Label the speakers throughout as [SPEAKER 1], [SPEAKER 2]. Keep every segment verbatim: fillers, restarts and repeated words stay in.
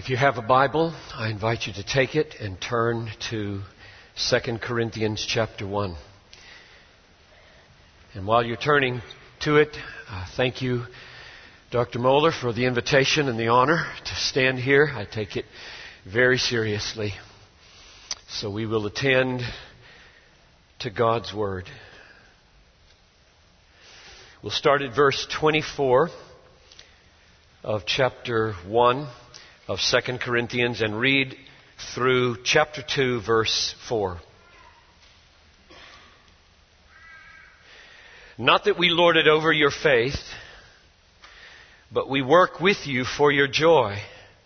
[SPEAKER 1] If you have a Bible, I invite you to take it and turn to Second Corinthians chapter one. And while you're turning to it, uh, thank you, Doctor Moeller, for the invitation and the honor to stand here. I take it very seriously. So we will attend to God's Word. We'll start at verse twenty-four of chapter one of Second Corinthians and read through chapter two, verse four. Not that we lord it over your faith, but we work with you for your joy.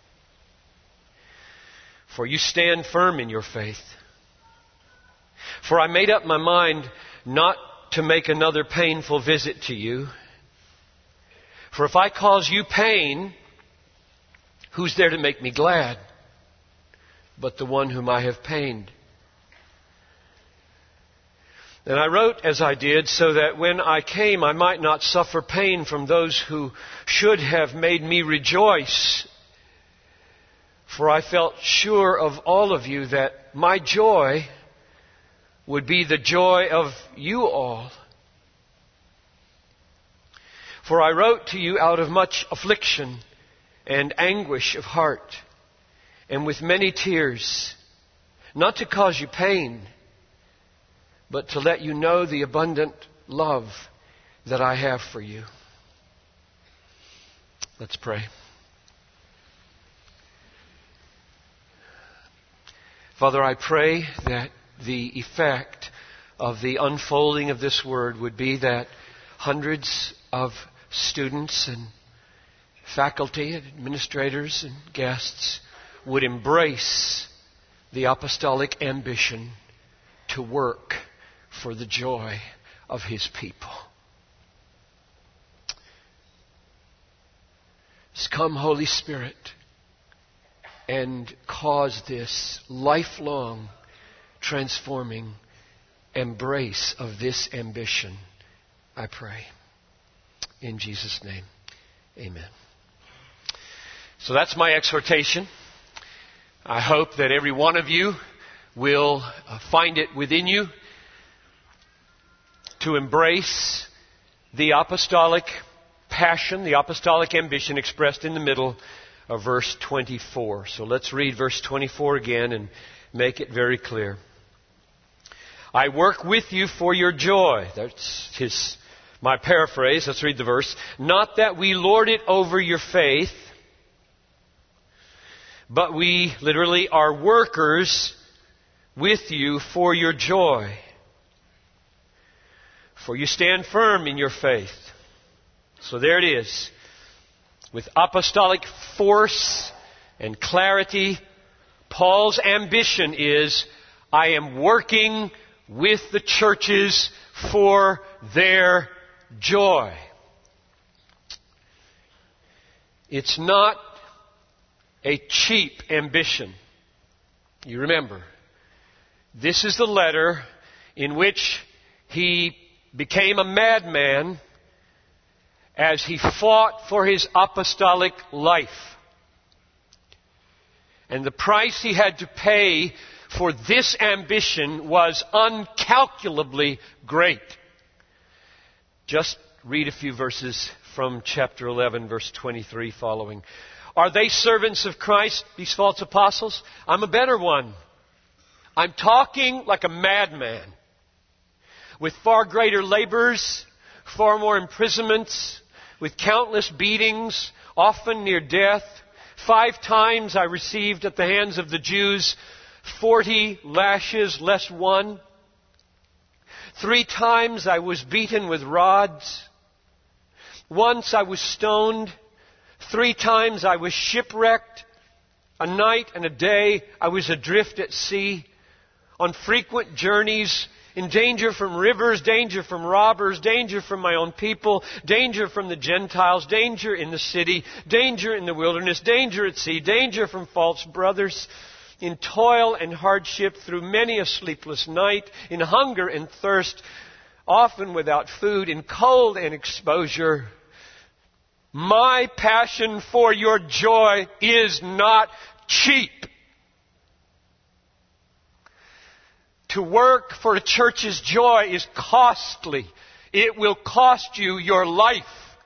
[SPEAKER 1] For you stand firm in your faith. For I made up my mind not to make another painful visit to you. For if I cause you pain, who's there to make me glad but the one whom I have pained? And I wrote as I did so that when I came I might not suffer pain from those who should have made me rejoice. For I felt sure of all of you that my joy would be the joy of you all. For I wrote to you out of much affliction and anguish of heart, and with many tears, not to cause you pain, but to let you know the abundant love that I have for you. Let's pray. Father, I pray that the effect of the unfolding of this word would be that hundreds of students and faculty and administrators and guests would embrace the apostolic ambition to work for the joy of His people. So come, Holy Spirit, and cause this lifelong, transforming embrace of this ambition, I pray. In Jesus' name, amen. So that's my exhortation. I hope that every one of you will find it within you to embrace the apostolic passion, the apostolic ambition expressed in the middle of verse twenty-four. So let's read verse twenty-four again and make it very clear. I work with you for your joy. That's his, my paraphrase. Let's read the verse. Not that we lord it over your faith, but we literally are workers with you for your joy. For you stand firm in your faith. So there it is. With apostolic force and clarity, Paul's ambition is, I am working with the churches for their joy. It's not a cheap ambition. You remember, this is the letter in which he became a madman as he fought for his apostolic life. And the price he had to pay for this ambition was uncalculably great. Just read a few verses from chapter eleven, verse twenty-three following. Are they servants of Christ, these false apostles? I'm a better one. I'm talking like a madman, with far greater labors, far more imprisonments, with countless beatings, often near death. Five times I received at the hands of the Jews forty lashes less one. Three times I was beaten with rods. Once I was stoned. Three times I was shipwrecked. A night and a day I was adrift at sea. On frequent journeys, in danger from rivers, danger from robbers, danger from my own people, danger from the Gentiles, danger in the city, danger in the wilderness, danger at sea, danger from false brothers, in toil and hardship through many a sleepless night, in hunger and thirst, often without food, in cold and exposure. My passion for your joy is not cheap. To work for a church's joy is costly. It will cost you your life.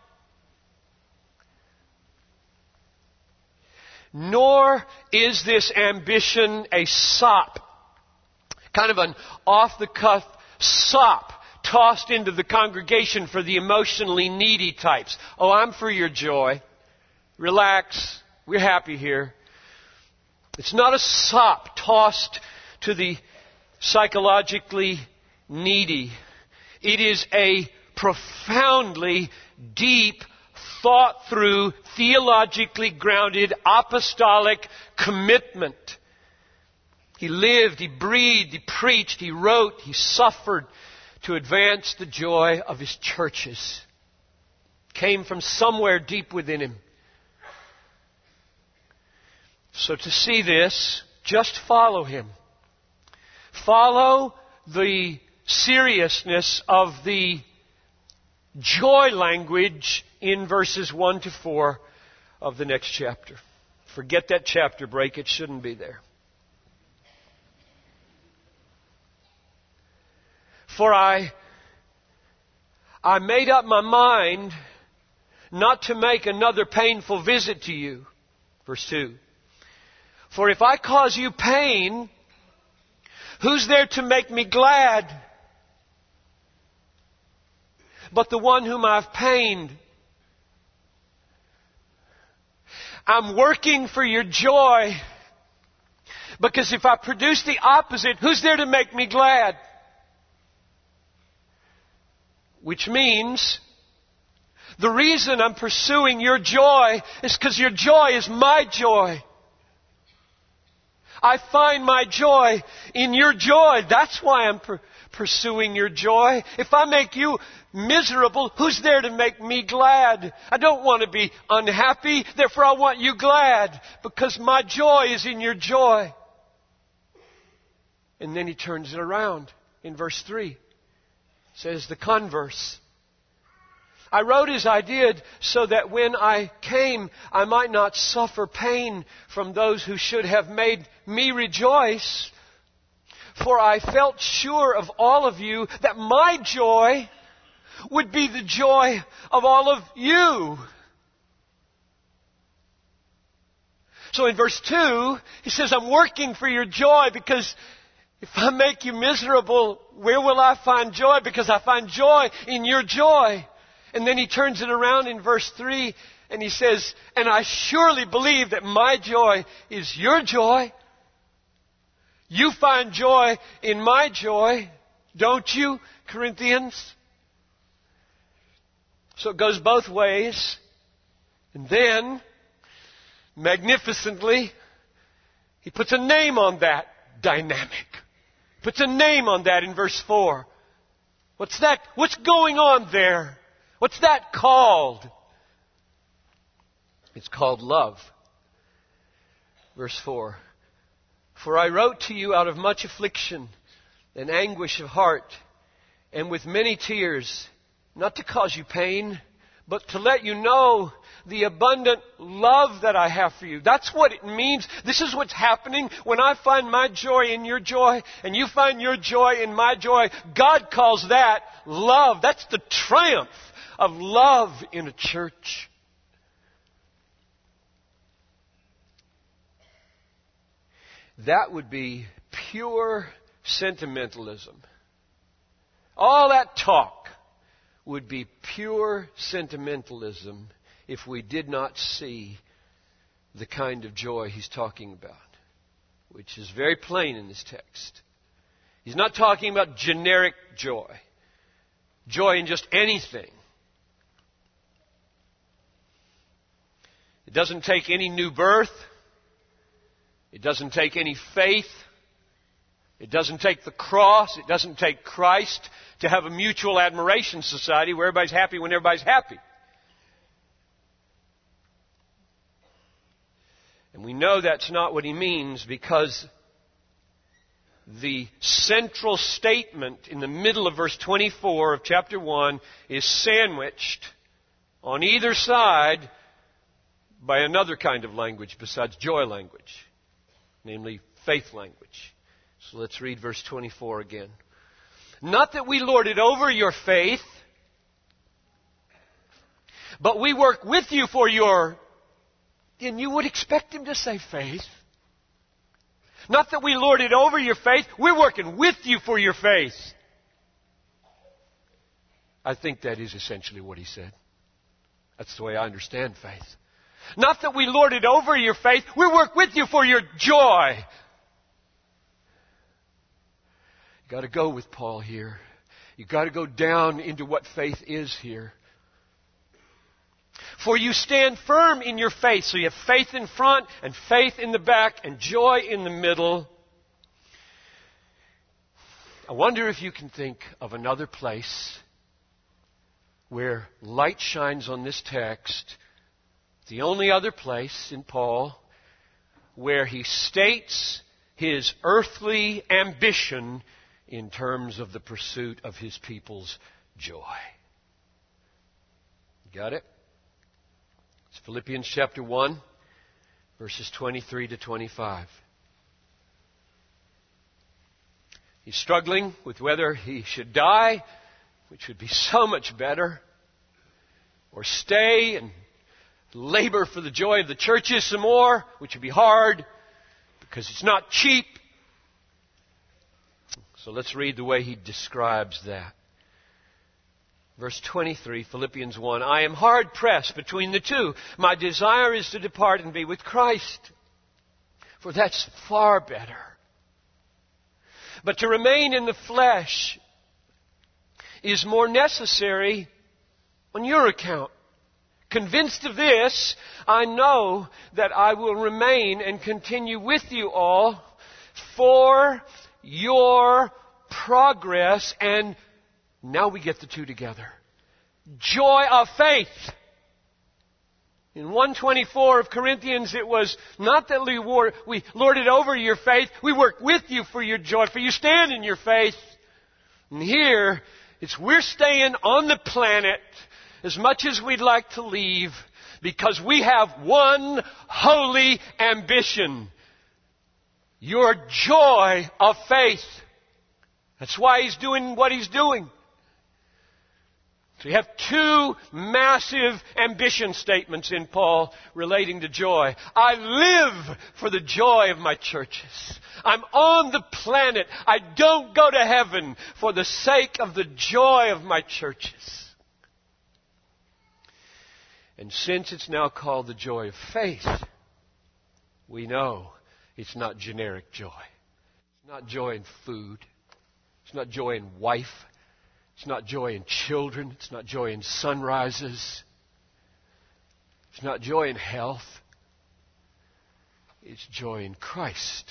[SPEAKER 1] Nor is this ambition a sop, kind of an off-the-cuff sop tossed into the congregation for the emotionally needy types. Oh, I'm for your joy. Relax. We're happy here. It's not a sop tossed to the psychologically needy. It is a profoundly deep, thought-through, theologically grounded, apostolic commitment. He lived, he breathed, he preached, he wrote, he suffered to advance the joy of his churches. Came from somewhere deep within him. So to see this, just follow him. Follow the seriousness of the joy language in verses one to four of the next chapter. Forget that chapter break. It shouldn't be there. For I, I made up my mind not to make another painful visit to you. Verse two. For if I cause you pain, who's there to make me glad but the one whom I've pained? I'm working for your joy, because if I produce the opposite, who's there to make me glad? Which means the reason I'm pursuing your joy is because your joy is my joy. I find my joy in your joy. That's why I'm per- pursuing your joy. If I make you miserable, who's there to make me glad? I don't want to be unhappy, therefore I want you glad, because my joy is in your joy. And then he turns it around in verse three. Says the converse. I wrote as I did so that when I came, I might not suffer pain from those who should have made me rejoice. For I felt sure of all of you that my joy would be the joy of all of you. So in verse two, he says, I'm working for your joy, because if I make you miserable, where will I find joy? Because I find joy in your joy. And then he turns it around in verse three and he says, and I surely believe that my joy is your joy. You find joy in my joy, don't you, Corinthians? So it goes both ways. And then, magnificently, he puts a name on that dynamic. Puts a name on that in verse four. What's that? What's going on there? What's that called? It's called love. Verse four. For I wrote to you out of much affliction and anguish of heart, and with many tears, not to cause you pain, but to let you know the abundant love that I have for you. That's what it means. This is what's happening when I find my joy in your joy and you find your joy in my joy. God calls that love. That's the triumph of love in a church. That would be pure sentimentalism. All that talk would be pure sentimentalism if we did not see the kind of joy he's talking about, which is very plain in this text. He's not talking about generic joy, joy in just anything. It doesn't take any new birth. It doesn't take any faith. It doesn't take the cross. It doesn't take Christ to have a mutual admiration society where everybody's happy when everybody's happy. And we know that's not what he means, because the central statement in the middle of verse twenty-four of chapter one is sandwiched on either side by another kind of language besides joy language, namely faith language. So let's read verse twenty-four again. Not that we lord it over your faith, but we work with you for your... And you would expect him to say faith. Not that we lord it over your faith, we're working with you for your faith. I think that is essentially what he said. That's the way I understand faith. Not that we lord it over your faith, we work with you for your joy. You've got to go with Paul here. You've got to go down into what faith is here. For you stand firm in your faith. So you have faith in front and faith in the back and joy in the middle. I wonder if you can think of another place where light shines on this text. The only other place in Paul where he states his earthly ambition in terms of the pursuit of his people's joy. Got it? It's Philippians chapter one, verses twenty-three to twenty-five. He's struggling with whether he should die, which would be so much better, or stay and labor for the joy of the churches some more, which would be hard because it's not cheap. So let's read the way he describes that. Verse twenty-three, Philippians one, I am hard pressed between the two. My desire is to depart and be with Christ, for that's far better. But to remain in the flesh is more necessary on your account. Convinced of this, I know that I will remain and continue with you all for your progress. And now we get the two together. Joy of faith. In one twenty-four of Corinthians, it was not that we, wore, we lorded over your faith. We work with you for your joy, for you stand in your faith. And here, it's we're staying on the planet as much as we'd like to leave because we have one holy ambition. Your joy of faith. That's why he's doing what he's doing. So you have two massive ambition statements in Paul relating to joy. I live for the joy of my churches. I'm on the planet. I don't go to heaven for the sake of the joy of my churches. And since it's now called the joy of faith, we know it's not generic joy. It's not joy in food. It's not joy in wife. It's not joy in children. It's not joy in sunrises. It's not joy in health. It's joy in Christ.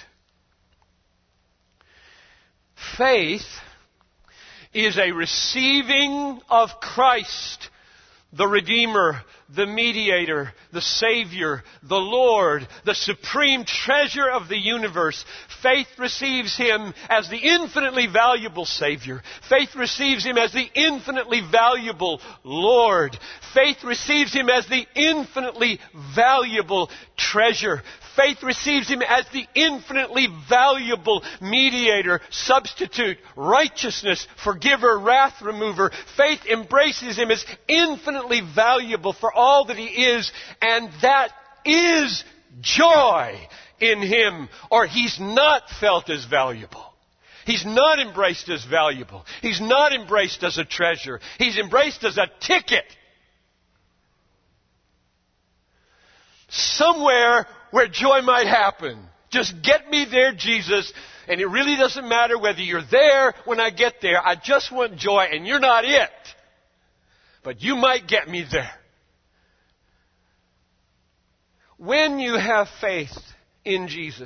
[SPEAKER 1] Faith is a receiving of Christ, the Redeemer, the Mediator, the Savior, the Lord, the supreme treasure of the universe. Faith receives Him as the infinitely valuable Savior. Faith receives Him as the infinitely valuable Lord. Faith receives Him as the infinitely valuable treasure. Faith receives Him as the infinitely valuable mediator, substitute, righteousness, forgiver, wrath remover. Faith embraces Him as infinitely valuable for all that He is, and that is joy in Him, or He's not felt as valuable. He's not embraced as valuable. He's not embraced as a treasure. He's embraced as a ticket. Somewhere where joy might happen. Just get me there, Jesus. And it really doesn't matter whether you're there when I get there. I just want joy, and you're not it. But you might get me there. When you have faith in Jesus,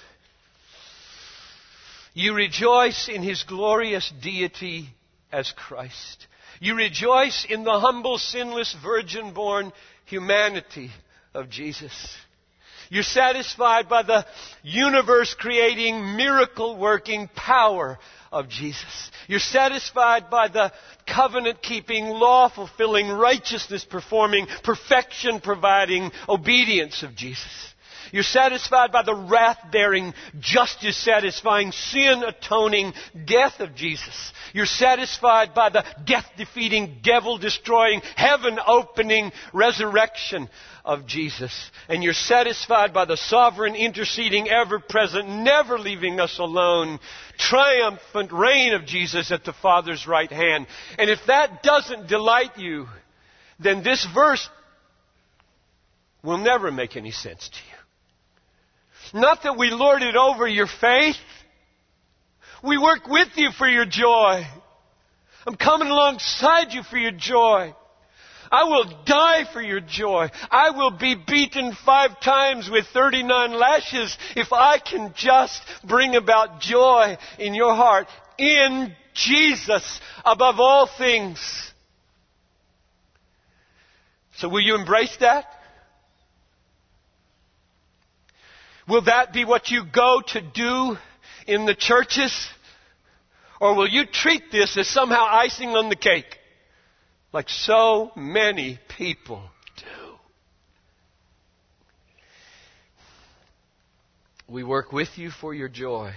[SPEAKER 1] you rejoice in His glorious deity as Christ. You rejoice in the humble, sinless, virgin-born humanity of Jesus. You're satisfied by the universe-creating, miracle-working power of Jesus. You're satisfied by the covenant-keeping, law-fulfilling, righteousness-performing, perfection-providing obedience of Jesus. You're satisfied by the wrath-bearing, justice-satisfying, sin-atoning death of Jesus. You're satisfied by the death-defeating, devil-destroying, heaven-opening resurrection of Jesus. And you're satisfied by the sovereign, interceding, ever-present, never leaving us alone, triumphant reign of Jesus at the Father's right hand. And if that doesn't delight you, then this verse will never make any sense to you. Not that we lord it over your faith. We work with you for your joy. I'm coming alongside you for your joy. I will die for your joy. I will be beaten five times with thirty-nine lashes if I can just bring about joy in your heart in Jesus above all things. So will you embrace that? Will that be what you go to do in the churches? Or will you treat this as somehow icing on the cake? Like so many people do. We work with you for your joy.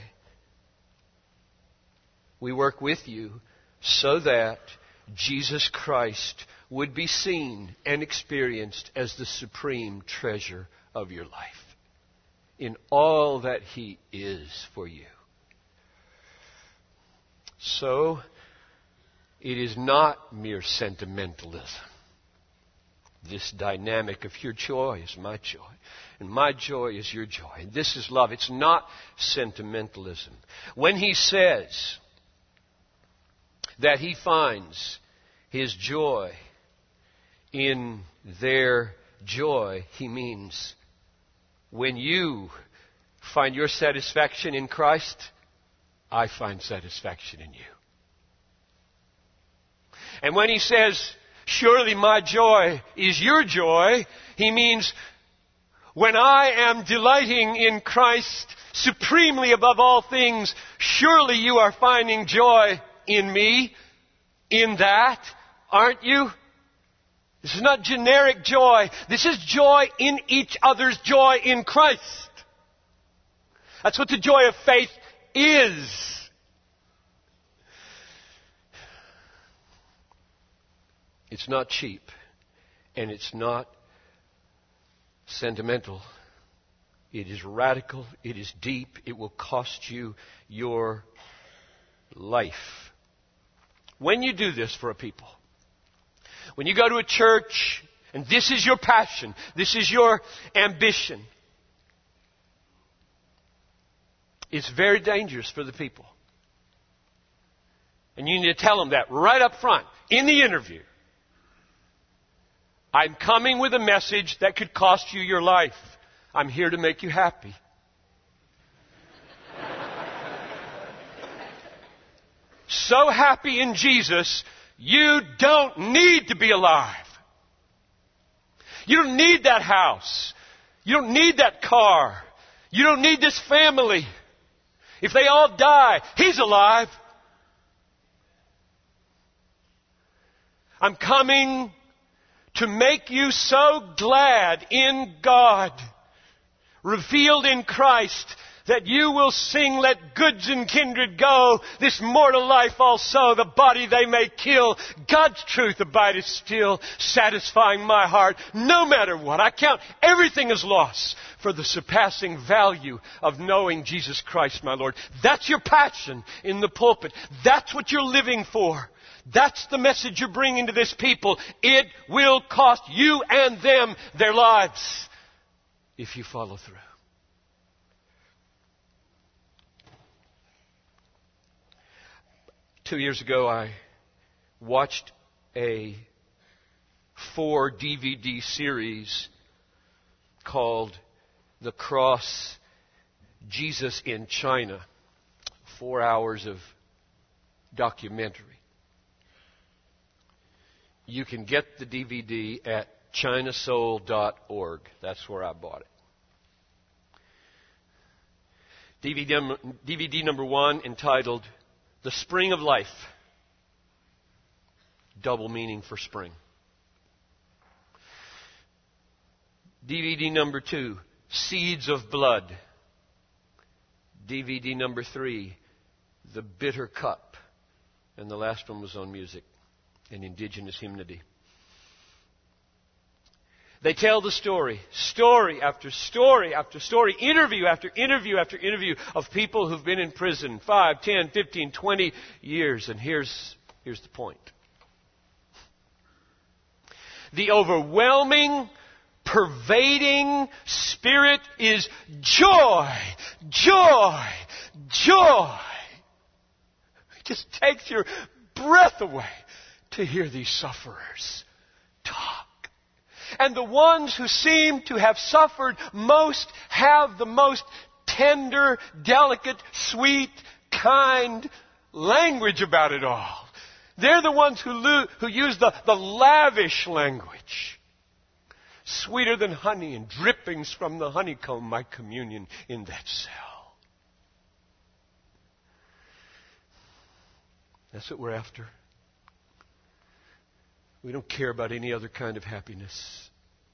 [SPEAKER 1] We work with you so that Jesus Christ would be seen and experienced as the supreme treasure of your life, in all that He is for you. So, it is not mere sentimentalism. This dynamic of your joy is my joy, and my joy is your joy. And this is love. It's not sentimentalism. When He says that He finds His joy in their joy, He means when you find your satisfaction in Christ, I find satisfaction in you. And when He says, surely my joy is your joy, He means when I am delighting in Christ supremely above all things, surely you are finding joy in me, in that, aren't you? This is not generic joy. This is joy in each other's joy in Christ. That's what the joy of faith is. It's not cheap, and it's not sentimental. It is radical. It is deep. It will cost you your life. When you do this for a people, when you go to a church, and this is your passion, this is your ambition, it's very dangerous for the people. And you need to tell them that right up front, in the interview. I'm coming with a message that could cost you your life. I'm here to make you happy. So happy in Jesus, you don't need to be alive. You don't need that house. You don't need that car. You don't need this family. If they all die, He's alive. I'm coming to make you so glad in God, revealed in Christ, that you will sing, let goods and kindred go, this mortal life also, the body they may kill. God's truth abideth still, satisfying my heart, no matter what. I count everything as loss for the surpassing value of knowing Jesus Christ, my Lord. That's your passion in the pulpit. That's what you're living for. That's the message you're bringing to this people. It will cost you and them their lives if you follow through. Two years ago, I watched a four D V D series called The Cross, Jesus in China. Four hours of documentary. You can get the D V D at china soul dot org. That's where I bought it. D V D, D V D number one, entitled The spring of life. Double meaning for spring. D V D number two, Seeds of Blood. D V D number three, The Bitter Cup. And the last one was on music and indigenous hymnody. They tell the story, story after story after story, interview after interview after interview of people who've been in prison five, ten, fifteen, twenty years. And here's, here's the point. The overwhelming, pervading spirit is joy, joy, joy. It just takes your breath away to hear these sufferers talk. And the ones who seem to have suffered most have the most tender, delicate, sweet, kind language about it all. They're the ones who, lo- who use the, the lavish language. Sweeter than honey and drippings from the honeycomb, my communion in that cell. That's what we're after. We don't care about any other kind of happiness.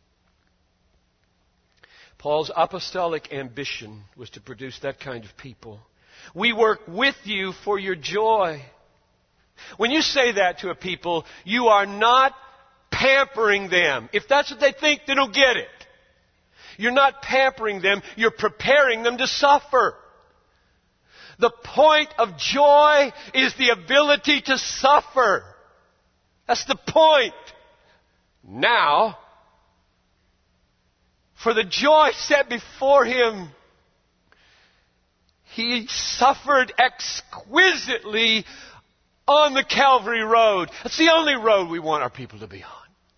[SPEAKER 1] Paul's apostolic ambition was to produce that kind of people. We work with you for your joy. When you say that to a people, you are not pampering them. If that's what they think, they don't get it. You're not pampering them, you're preparing them to suffer. The point of joy is the ability to suffer. That's the point. Now, for the joy set before him, he suffered exquisitely on the Calvary Road. That's the only road we want our people to be on.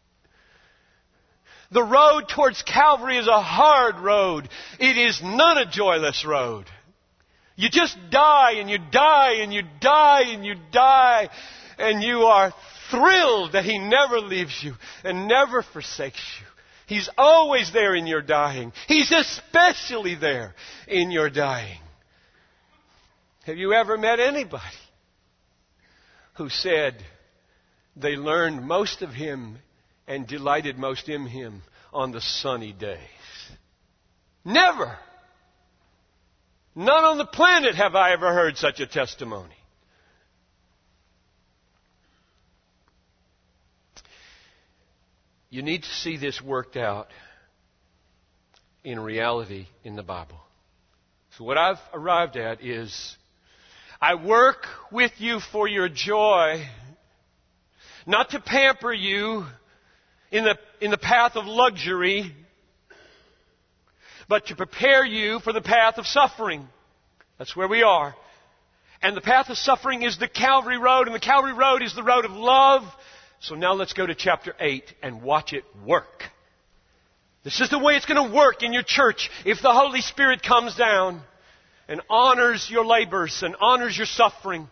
[SPEAKER 1] The road towards Calvary is a hard road. It is not a joyless road. You just die and you die and you die and you die and you are thrilled that He never leaves you and never forsakes you. He's always there in your dying. He's especially there in your dying. Have you ever met anybody who said they learned most of Him and delighted most in Him on the sunny days? Never. Not on the planet have I ever heard such a testimony. You need to see this worked out in reality in the Bible. So what I've arrived at is, I work with you for your joy, not to pamper you in the, in the path of luxury, but to prepare you for the path of suffering. That's where we are. And the path of suffering is the Calvary Road, and the Calvary Road is the road of love. So now let's go to chapter eight and watch it work. This is the way it's going to work in your church if the Holy Spirit comes down and honors your labors and honors your suffering.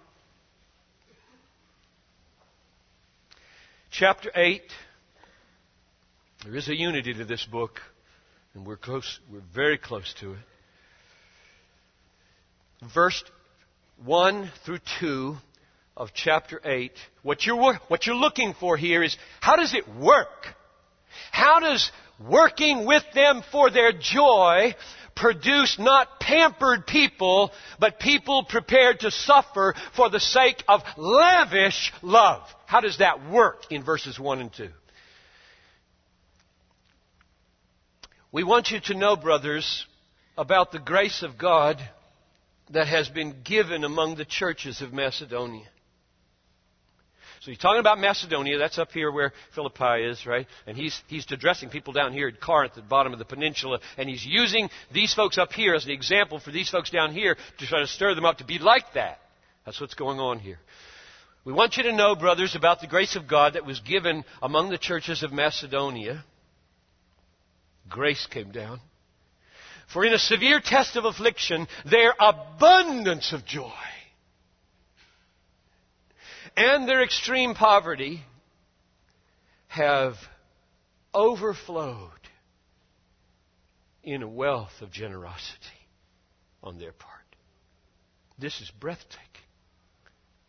[SPEAKER 1] Chapter eight. There is a unity to this book, and we're close, we're very close to it. Verse one through two of chapter eight. What you're, what you're looking for here is, how does it work? How does working with them for their joy produce not pampered people, but people prepared to suffer for the sake of lavish love? How does that work in verses one and two? We want you to know, brothers, about the grace of God that has been given among the churches of Macedonia. So he's talking about Macedonia. That's up here where Philippi is, right? And he's he's addressing people down here at Corinth, at the bottom of the peninsula. And he's using these folks up here as an example for these folks down here to try to stir them up to be like that. That's what's going on here. We want you to know, brothers, about the grace of God that was given among the churches of Macedonia. Grace came down. For in a severe test of affliction, their abundance of joy and their extreme poverty have overflowed in a wealth of generosity on their part. This is breathtaking.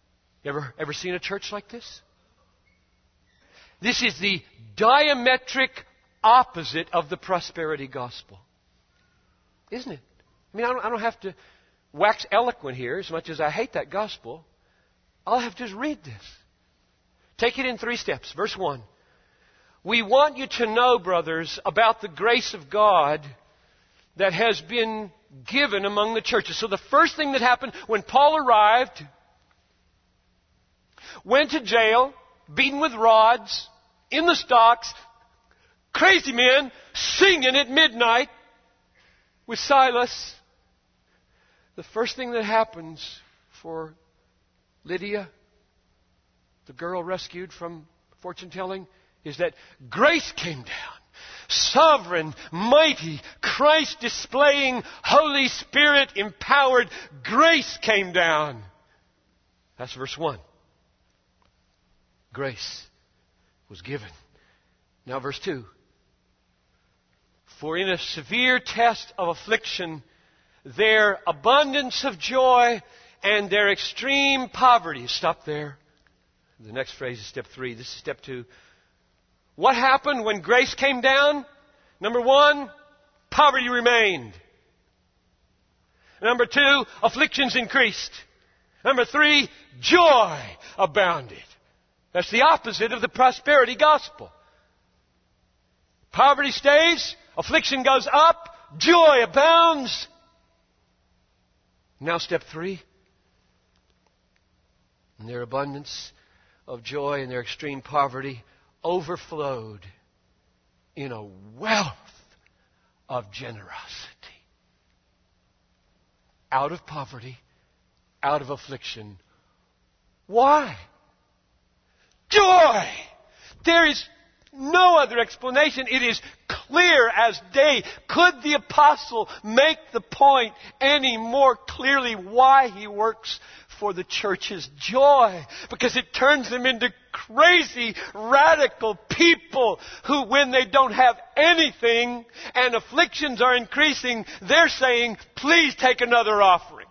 [SPEAKER 1] You ever, ever seen a church like this? This is the diametric opposite of the prosperity gospel. Isn't it? I mean, I don't, I don't have to wax eloquent here as much as I hate that gospel. All I have to do is read this. Take it in three steps. Verse one. We want you to know, brothers, about the grace of God that has been given among the churches. So the first thing that happened when Paul arrived, went to jail, beaten with rods, in the stocks, crazy men singing at midnight with Silas. The first thing that happens for Lydia, the girl rescued from fortune telling, is that grace came down. Sovereign, mighty, Christ displaying, Holy Spirit empowered grace came down. That's verse one. Grace was given. Now verse two. For in a severe test of affliction, their abundance of joy and their extreme poverty. Stop there. The next phrase is step three. This is step two. What happened when grace came down? Number one, poverty remained. Number two, afflictions increased. Number three, joy abounded. That's the opposite of the prosperity gospel. Poverty stays, affliction goes up, joy abounds. Now step three. And their abundance of joy and their extreme poverty overflowed in a wealth of generosity. Out of poverty, out of affliction. Why? Joy! There is no other explanation. It is clear as day. Could the apostle make the point any more clearly why he works for the church's joy? Because it turns them into crazy, radical people who, when they don't have anything and afflictions are increasing, they're saying, please take another offering.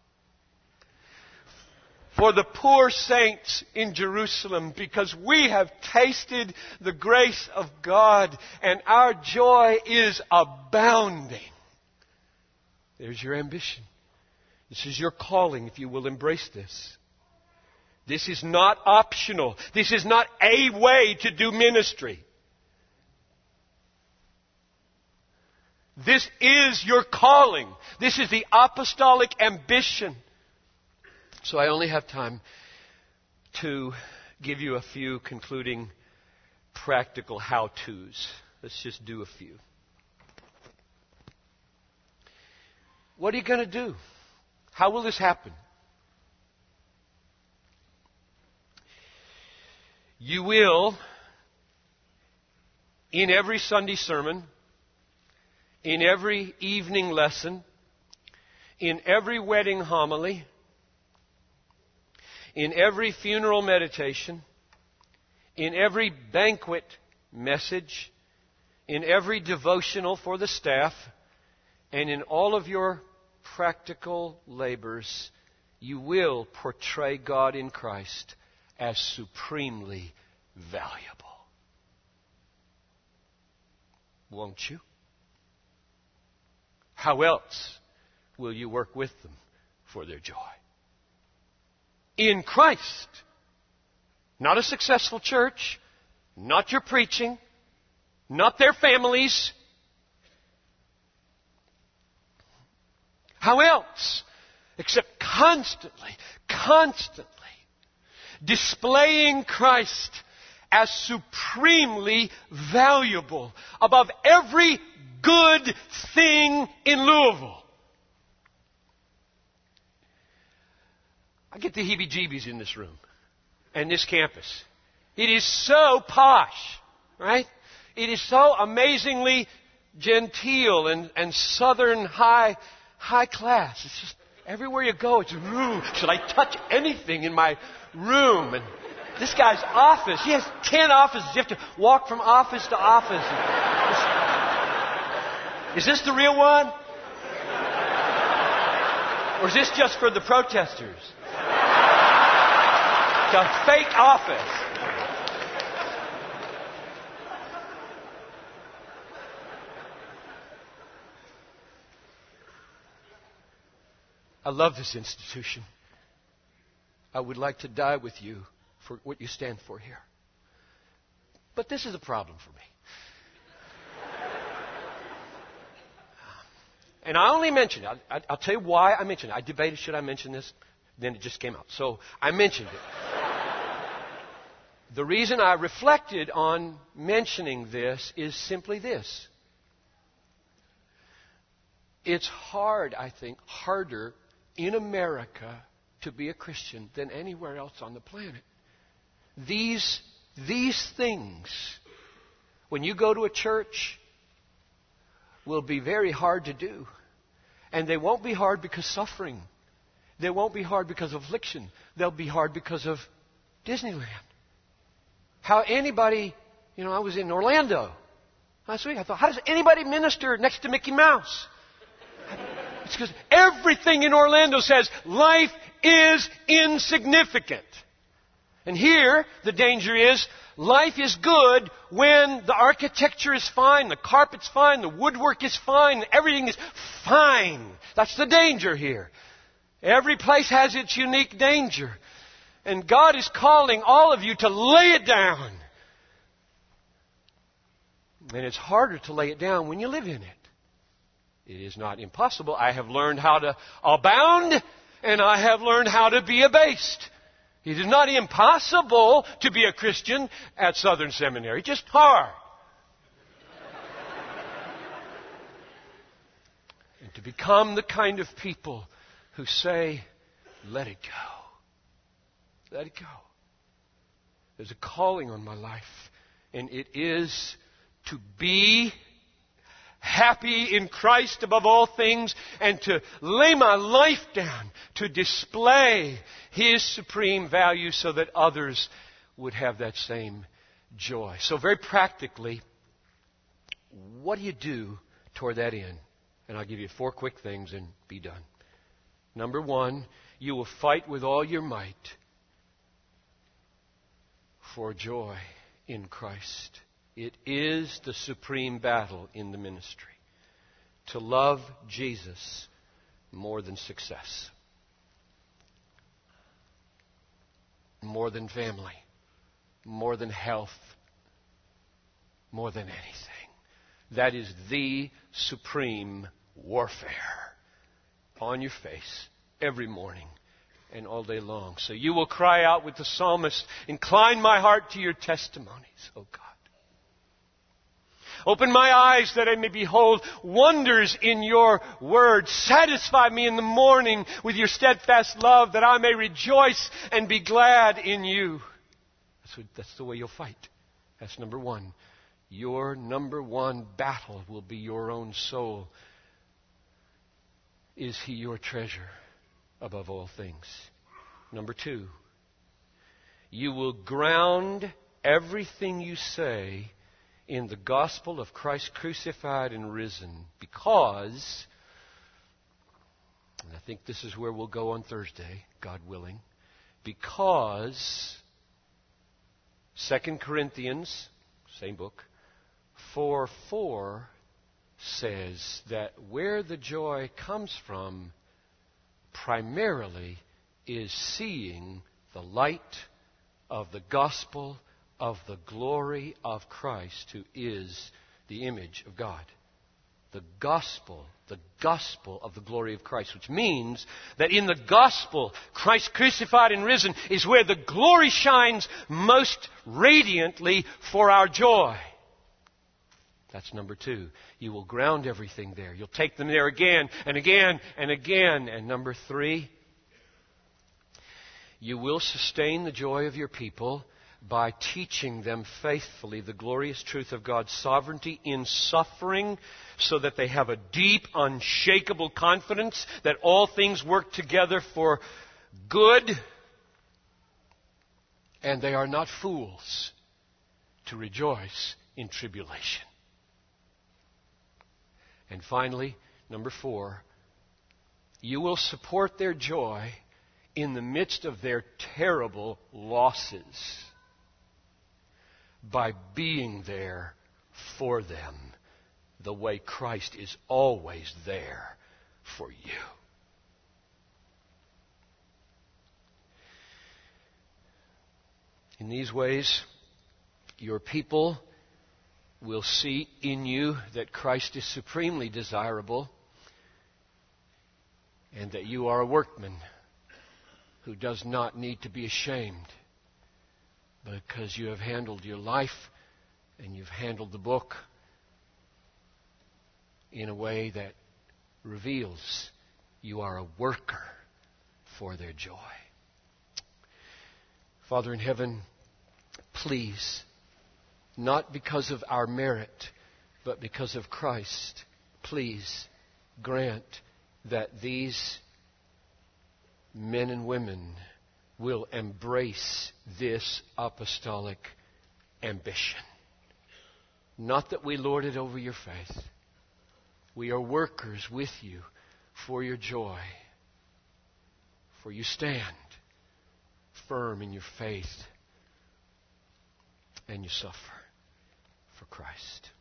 [SPEAKER 1] For the poor saints in Jerusalem, because we have tasted the grace of God and our joy is abounding. There's your ambition. This is your calling, if you will embrace this. This is not optional. This is not a way to do ministry. This is your calling. This is the apostolic ambition. So I only have time to give you a few concluding practical how-tos. Let's just do a few. What are you going to do? How will this happen? You will, in every Sunday sermon, in every evening lesson, in every wedding homily, in every funeral meditation, in every banquet message, in every devotional for the staff, and in all of your practical labors, you will portray God in Christ as supremely valuable. Won't you? How else will you work with them for their joy? In Christ. Not a successful church, not your preaching, not their families. How else? Except constantly, constantly displaying Christ as supremely valuable above every good thing in Louisville. I get the heebie-jeebies in this room and this campus. It is so posh, right? It is so amazingly genteel and, and southern high high class. It's just everywhere you go, it's, ooh, should I touch anything in my room? And this guy's office, he has ten offices. You have to walk from office to office. Is this the real one? Or is this just for the protesters? a fake office. I love this institution. I would like to die with you for what you stand for here. But this is a problem for me. And I only mentioned it. I, I, I'll tell you why I mentioned it. I debated, should I mention this? Then it just came out. So I mentioned it. The reason I reflected on mentioning this is simply this. It's hard, I think, harder in America to be a Christian than anywhere else on the planet. These, these things, when you go to a church, will be very hard to do. And they won't be hard because suffering. They won't be hard because of affliction. They'll be hard because of Disneyland. How anybody, you know, I was in Orlando last week. I thought, how does anybody minister next to Mickey Mouse? It's because everything in Orlando says life is insignificant. And here, the danger is, life is good when the architecture is fine, the carpet's fine, the woodwork is fine, everything is fine. That's the danger here. Every place has its unique danger. And God is calling all of you to lay it down. And it's harder to lay it down when you live in it. It is not impossible. I have learned how to abound, and I have learned how to be abased. It is not impossible to be a Christian at Southern Seminary, just hard. And to become the kind of people who say, let it go. Let it go. There's a calling on my life, and it is to be happy in Christ above all things, and to lay my life down to display His supreme value so that others would have that same joy. So very practically, what do you do toward that end? And I'll give you four quick things and be done. Number one, you will fight with all your might for joy in Christ. It is the supreme battle in the ministry. To love Jesus more than success. More than family. More than health. More than anything. That is the supreme warfare on your face every morning and all day long. So you will cry out with the psalmist, incline my heart to your testimonies, O God. Open my eyes that I may behold wonders in your word. Satisfy me in the morning with your steadfast love that I may rejoice and be glad in you. That's, what, that's the way you'll fight. That's number one. Your number one battle will be your own soul. Is He your treasure above all things? Number two, you will ground everything you say in the gospel of Christ crucified and risen, because, and I think this is where we'll go on Thursday, God willing, because Second Corinthians, same book, four four says that where the joy comes from primarily is seeing the light of the gospel of the glory of Christ, who is the image of God. The gospel, the gospel of the glory of Christ, which means that in the gospel, Christ crucified and risen is where the glory shines most radiantly for our joy. That's number two. You will ground everything there. You'll take them there again and again and again. And number three, you will sustain the joy of your people by teaching them faithfully the glorious truth of God's sovereignty in suffering, so that they have a deep, unshakable confidence that all things work together for good, and they are not fools to rejoice in tribulation. And finally, number four, you will support their joy in the midst of their terrible losses by being there for them the way Christ is always there for you. In these ways, your people will see in you that Christ is supremely desirable and that you are a workman who does not need to be ashamed because you have handled your life and you've handled the book in a way that reveals you are a worker for their joy. Father in heaven, please, not because of our merit, but because of Christ, please grant that these men and women will embrace this apostolic ambition. Not that we lord it over your faith. We are workers with you for your joy. For you stand firm in your faith and you suffer for Christ.